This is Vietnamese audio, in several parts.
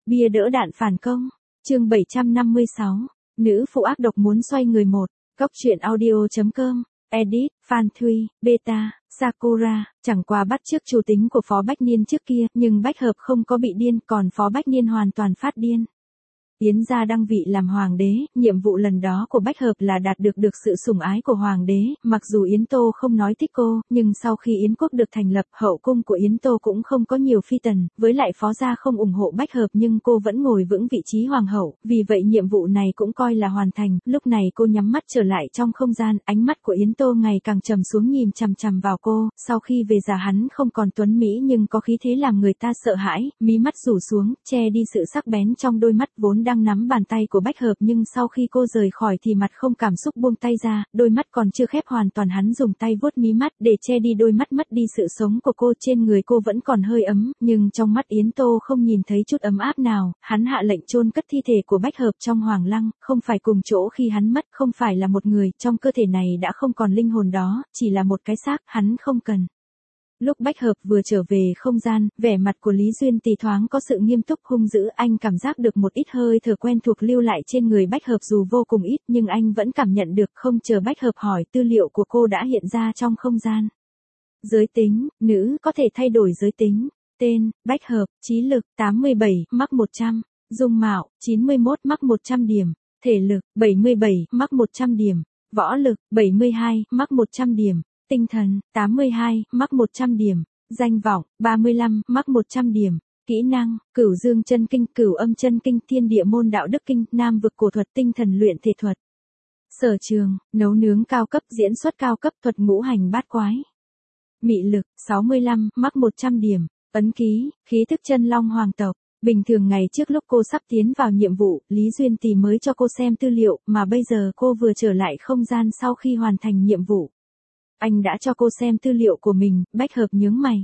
Bia đỡ đạn phản công. Chương 756. Nữ phụ ác độc muốn xoay người một. Góc truyện audio.com. Edit, Phan Thuy, Beta, Sakura, chẳng qua bắt chước chủ tính của Phó Bách Niên trước kia, nhưng Bách Hợp không có bị điên, còn Phó Bách Niên hoàn toàn phát điên. Yến gia đăng vị làm hoàng đế, nhiệm vụ lần đó của Bách Hợp là đạt được sự sủng ái của hoàng đế, mặc dù Yến Tô không nói thích cô, nhưng sau khi Yến quốc được thành lập, hậu cung của Yến Tô cũng không có nhiều phi tần, với lại Phó gia không ủng hộ Bách Hợp nhưng cô vẫn ngồi vững vị trí hoàng hậu, vì vậy nhiệm vụ này cũng coi là hoàn thành. Lúc này cô nhắm mắt trở lại trong không gian, ánh mắt của Yến Tô ngày càng trầm xuống nhìn chằm chằm vào cô, sau khi về già hắn không còn tuấn mỹ nhưng có khí thế làm người ta sợ hãi, mí mắt rủ xuống, che đi sự sắc bén trong đôi mắt vốn đang nắm bàn tay của Bách Hợp, nhưng sau khi cô rời khỏi thì mặt không cảm xúc buông tay ra, đôi mắt còn chưa khép hoàn toàn, hắn dùng tay vuốt mí mắt để che đi đôi mắt mất đi sự sống của cô. Trên người cô vẫn còn hơi ấm, nhưng trong mắt Yến Tô không nhìn thấy chút ấm áp nào. Hắn hạ lệnh chôn cất thi thể của Bách Hợp trong hoàng lăng, không phải cùng chỗ khi hắn mất, không phải là một người, trong cơ thể này đã không còn linh hồn đó, chỉ là một cái xác, hắn không cần. Lúc Bách Hợp vừa trở về không gian, vẻ mặt của Lý Duyên Tì thoáng có sự nghiêm túc hung dữ, anh cảm giác được một ít hơi thở quen thuộc lưu lại trên người Bách Hợp dù vô cùng ít, nhưng anh vẫn cảm nhận được. Không chờ Bách Hợp hỏi, tư liệu của cô đã hiện ra trong không gian. Giới tính, nữ, có thể thay đổi giới tính. Tên, Bách Hợp, trí lực, 87, mắc 100. Dung mạo, 91, mắc 100 điểm. Thể lực, 77, mắc 100 điểm. Võ lực, 72, mắc 100 điểm. Tinh thần, 82, mắc 100 điểm. Danh vọng, 35, mắc 100 điểm. Kỹ năng, Cửu Dương chân kinh, Cửu Âm chân kinh, Thiên Địa môn đạo đức kinh, Nam vực cổ thuật, tinh thần luyện thể thuật. Sở trường, nấu nướng cao cấp, diễn xuất cao cấp, thuật ngũ hành bát quái. Mị lực, 65, mắc 100 điểm. Ấn ký, khí thức chân long hoàng tộc. Bình thường ngày trước lúc cô sắp tiến vào nhiệm vụ, Lý Duyên Tì mới cho cô xem tư liệu, mà bây giờ cô vừa trở lại không gian sau khi hoàn thành nhiệm vụ. Anh đã cho cô xem tư liệu của mình. Bách Hợp nhướng mày.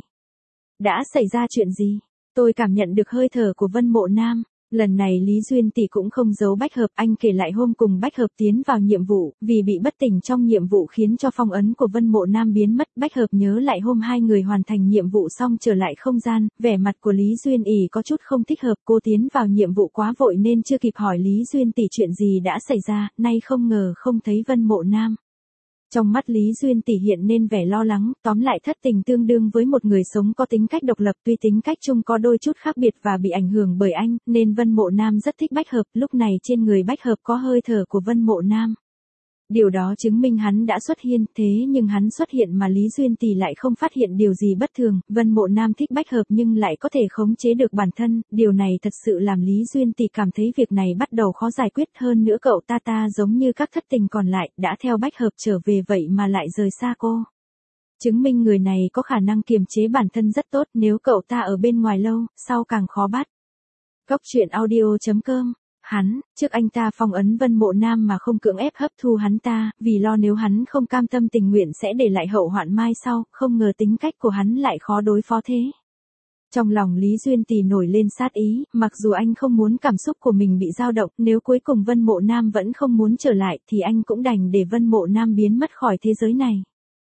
Đã xảy ra chuyện gì? Tôi cảm nhận được hơi thở của Vân Mộ Nam. Lần này Lý Duyên Tì cũng không giấu Bách Hợp, anh kể lại hôm cùng Bách Hợp tiến vào nhiệm vụ, vì bị bất tỉnh trong nhiệm vụ khiến cho phong ấn của Vân Mộ Nam biến mất. Bách Hợp nhớ lại hôm hai người hoàn thành nhiệm vụ xong trở lại không gian, vẻ mặt của Lý Duyên ỉ có chút không thích hợp, cô tiến vào nhiệm vụ quá vội nên chưa kịp hỏi Lý Duyên Tì chuyện gì đã xảy ra, nay không ngờ không thấy Vân Mộ Nam. Trong mắt Lý Duyên Tì hiện nên vẻ lo lắng, tóm lại thất tình tương đương với một người sống có tính cách độc lập, tuy tính cách chung có đôi chút khác biệt và bị ảnh hưởng bởi anh, nên Vân Mộ Nam rất thích Bách Hợp, lúc này trên người Bách Hợp có hơi thở của Vân Mộ Nam. Điều đó chứng minh hắn đã xuất hiện, thế nhưng hắn xuất hiện mà Lý Duyên Tì lại không phát hiện điều gì bất thường. Vân Mộ Nam thích Bách Hợp nhưng lại có thể khống chế được bản thân, điều này thật sự làm Lý Duyên Tì cảm thấy việc này bắt đầu khó giải quyết. Hơn nữa cậu ta giống như các thất tình còn lại, đã theo Bách Hợp trở về vậy mà lại rời xa cô. Chứng minh người này có khả năng kiềm chế bản thân rất tốt, nếu cậu ta ở bên ngoài lâu, sau càng khó bắt. Góc truyện audio.com. Hắn, trước anh ta phong ấn Vân Mộ Nam mà không cưỡng ép hấp thu hắn ta, vì lo nếu hắn không cam tâm tình nguyện sẽ để lại hậu hoạn mai sau, không ngờ tính cách của hắn lại khó đối phó thế. Trong lòng Lý Duyên Tì nổi lên sát ý, mặc dù anh không muốn cảm xúc của mình bị dao động, nếu cuối cùng Vân Mộ Nam vẫn không muốn trở lại thì anh cũng đành để Vân Mộ Nam biến mất khỏi thế giới này.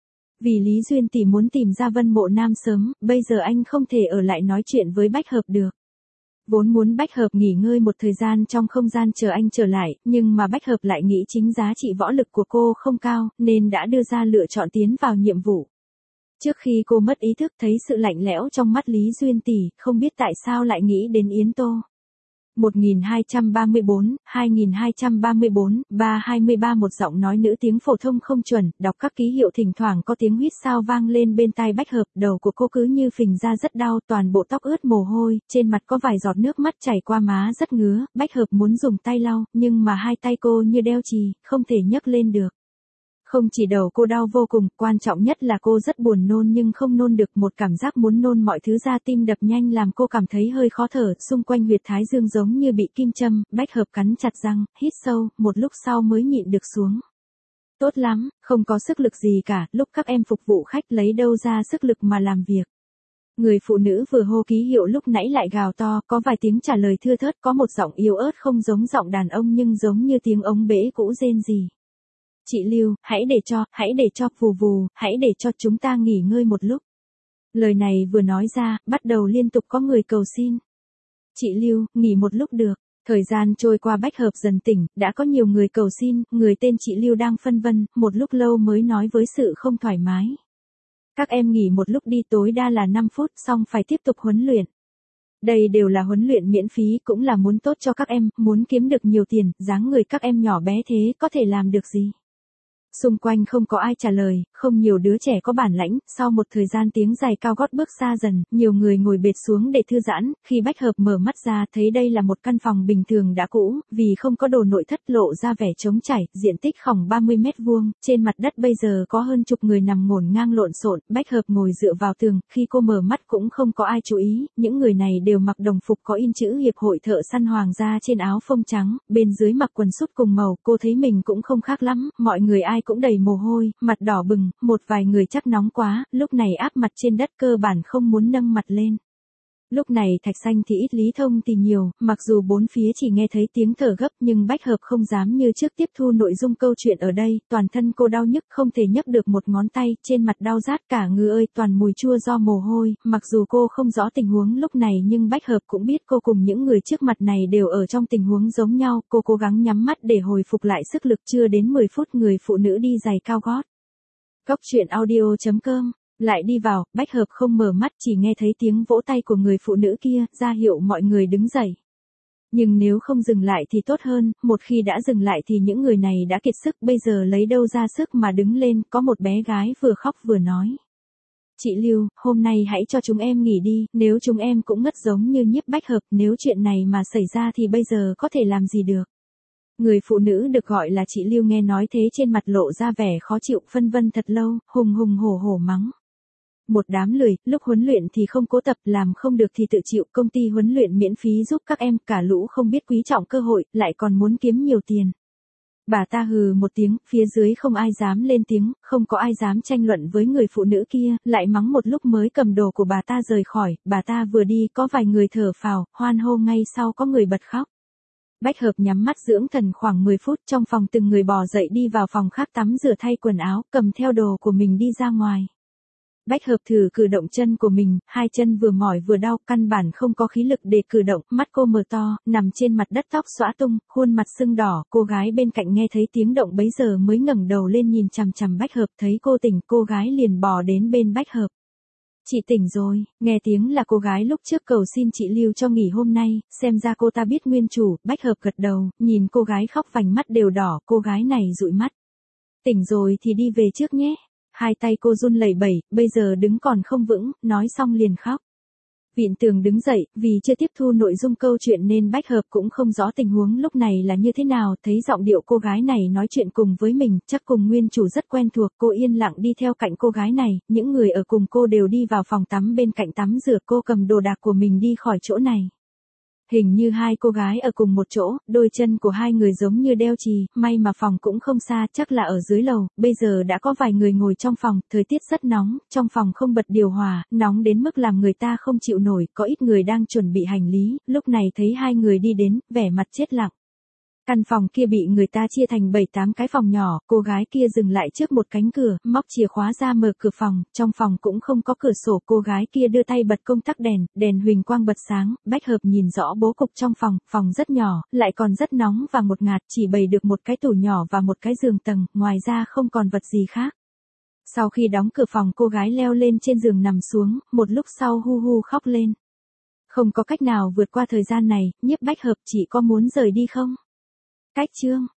Vì Lý Duyên Tì muốn tìm ra Vân Mộ Nam sớm, bây giờ anh không thể ở lại nói chuyện với Bách Hợp được. Vốn muốn Bách Hợp nghỉ ngơi một thời gian trong không gian chờ anh trở lại, nhưng mà Bách Hợp lại nghĩ chính giá trị võ lực của cô không cao, nên đã đưa ra lựa chọn tiến vào nhiệm vụ. Trước khi cô mất ý thức thấy sự lạnh lẽo trong mắt Lý Duyên Tì, không biết tại sao lại nghĩ đến Yến Tô. 1234, 2234, 323 một giọng nói nữ tiếng phổ thông không chuẩn, đọc các ký hiệu thỉnh thoảng có tiếng huýt sáo vang lên bên tai Bách Hợp, đầu của cô cứ như phình ra rất đau, toàn bộ tóc ướt mồ hôi, trên mặt có vài giọt nước mắt chảy qua má rất ngứa. Bách Hợp muốn dùng tay lau, nhưng mà hai tay cô như đeo chì, không thể nhấc lên được. Không chỉ đầu cô đau vô cùng, quan trọng nhất là cô rất buồn nôn nhưng không nôn được, một cảm giác muốn nôn mọi thứ ra, tim đập nhanh làm cô cảm thấy hơi khó thở, xung quanh huyệt thái dương giống như bị kim châm. Bách Hợp cắn chặt răng, hít sâu, một lúc sau mới nhịn được xuống. Tốt lắm, không có sức lực gì cả, lúc các em phục vụ khách lấy đâu ra sức lực mà làm việc. Người phụ nữ vừa hô ký hiệu lúc nãy lại gào to, có vài tiếng trả lời thưa thớt, có một giọng yếu ớt không giống giọng đàn ông nhưng giống như tiếng ống bể cũ rên rỉ. Chị Lưu, hãy để cho, vù vù, hãy để cho chúng ta nghỉ ngơi một lúc. Lời này vừa nói ra, bắt đầu liên tục có người cầu xin. Chị Lưu, nghỉ một lúc được. Thời gian trôi qua Bách Hợp dần tỉnh, đã có nhiều người cầu xin, người tên chị Lưu đang phân vân, một lúc lâu mới nói với sự không thoải mái. Các em nghỉ một lúc đi, tối đa là 5 phút, xong phải tiếp tục huấn luyện. Đây đều là huấn luyện miễn phí, cũng là muốn tốt cho các em, muốn kiếm được nhiều tiền, dáng người các em nhỏ bé thế có thể làm được gì. Xung quanh không có ai trả lời, không nhiều đứa trẻ có bản lãnh, sau một thời gian tiếng giày cao gót bước xa dần, nhiều người ngồi bệt xuống để thư giãn, khi Bách Hợp mở mắt ra thấy đây là một căn phòng bình thường đã cũ, vì không có đồ nội thất lộ ra vẻ trống trải, diện tích khoảng 30 mét vuông, trên mặt đất bây giờ có hơn chục người nằm ngổn ngang lộn xộn, Bách Hợp ngồi dựa vào tường, khi cô mở mắt cũng không có ai chú ý, những người này đều mặc đồng phục có in chữ Hiệp hội Thợ săn Hoàng gia trên áo phông trắng, bên dưới mặc quần sút cùng màu, cô thấy mình cũng không khác lắm, mọi người ai cũng đầy mồ hôi, mặt đỏ bừng, một vài người chắc nóng quá, lúc này áp mặt trên đất cơ bản không muốn nâng mặt lên. Lúc này Thạch Xanh thì ít lý thông thì nhiều, mặc dù bốn phía chỉ nghe thấy tiếng thở gấp nhưng Bách Hợp không dám như trước tiếp thu nội dung câu chuyện ở đây, toàn thân cô đau nhức không thể nhấc được một ngón tay, trên mặt đau rát cả người ơi toàn mùi chua do mồ hôi, mặc dù cô không rõ tình huống lúc này nhưng Bách Hợp cũng biết cô cùng những người trước mặt này đều ở trong tình huống giống nhau, cô cố gắng nhắm mắt để hồi phục lại sức lực, chưa đến 10 phút người phụ nữ đi giày cao gót. Cốc truyện audio.com lại đi vào, Bách Hợp không mở mắt chỉ nghe thấy tiếng vỗ tay của người phụ nữ kia, ra hiệu mọi người đứng dậy. Nhưng nếu không dừng lại thì tốt hơn, một khi đã dừng lại thì những người này đã kiệt sức, bây giờ lấy đâu ra sức mà đứng lên, có một bé gái vừa khóc vừa nói. Chị Lưu, hôm nay hãy cho chúng em nghỉ đi, nếu chúng em cũng ngất giống như Nhiếp Bách Hợp, nếu chuyện này mà xảy ra thì bây giờ có thể làm gì được. Người phụ nữ được gọi là chị Lưu nghe nói thế trên mặt lộ ra vẻ khó chịu, phân vân thật lâu, hùng hùng hổ hổ mắng. Một đám lười, lúc huấn luyện thì không cố tập, làm không được thì tự chịu, công ty huấn luyện miễn phí giúp các em, cả lũ không biết quý trọng cơ hội, lại còn muốn kiếm nhiều tiền. Bà ta hừ một tiếng, phía dưới không ai dám lên tiếng, không có ai dám tranh luận với người phụ nữ kia, lại mắng một lúc mới cầm đồ của bà ta rời khỏi, bà ta vừa đi có vài người thở phào, hoan hô, ngay sau có người bật khóc. Bách Hợp nhắm mắt dưỡng thần khoảng 10 phút, trong phòng từng người bò dậy đi vào phòng khác tắm rửa thay quần áo, cầm theo đồ của mình đi ra ngoài. Bách Hợp thử cử động chân của mình, hai chân vừa mỏi vừa đau, căn bản không có khí lực để cử động, mắt cô mở to, nằm trên mặt đất tóc xõa tung, khuôn mặt sưng đỏ, cô gái bên cạnh nghe thấy tiếng động bấy giờ mới ngẩng đầu lên nhìn chằm chằm Bách Hợp, thấy cô tỉnh, cô gái liền bò đến bên Bách Hợp. Chị tỉnh rồi, nghe tiếng là cô gái lúc trước cầu xin chị Lưu cho nghỉ hôm nay, xem ra cô ta biết nguyên chủ, Bách Hợp gật đầu, nhìn cô gái khóc vành mắt đều đỏ, cô gái này dụi mắt. Tỉnh rồi thì đi về trước nhé. Hai tay cô run lẩy bẩy, bây giờ đứng còn không vững, nói xong liền khóc. Vịn tường đứng dậy, vì chưa tiếp thu nội dung câu chuyện nên Bách Hợp cũng không rõ tình huống lúc này là như thế nào, thấy giọng điệu cô gái này nói chuyện cùng với mình, chắc cùng nguyên chủ rất quen thuộc, cô yên lặng đi theo cạnh cô gái này, những người ở cùng cô đều đi vào phòng tắm bên cạnh tắm rửa, cô cầm đồ đạc của mình đi khỏi chỗ này. Hình như hai cô gái ở cùng một chỗ, đôi chân của hai người giống như đeo chì, may mà phòng cũng không xa, chắc là ở dưới lầu, bây giờ đã có vài người ngồi trong phòng, thời tiết rất nóng, trong phòng không bật điều hòa, nóng đến mức làm người ta không chịu nổi, có ít người đang chuẩn bị hành lý, lúc này thấy hai người đi đến, vẻ mặt chết lặng. Căn phòng kia bị người ta chia thành 7-8 cái phòng nhỏ, cô gái kia dừng lại trước một cánh cửa, móc chìa khóa ra mở cửa phòng, trong phòng cũng không có cửa sổ, cô gái kia đưa tay bật công tắc đèn, đèn huỳnh quang bật sáng, Bách Hợp nhìn rõ bố cục trong phòng, phòng rất nhỏ, lại còn rất nóng và ngột ngạt, chỉ bày được một cái tủ nhỏ và một cái giường tầng, ngoài ra không còn vật gì khác. Sau khi đóng cửa phòng cô gái leo lên trên giường nằm xuống, một lúc sau hu hu khóc lên. Không có cách nào vượt qua thời gian này, Nhiếp Bách Hợp chỉ có muốn rời đi không? Cách chương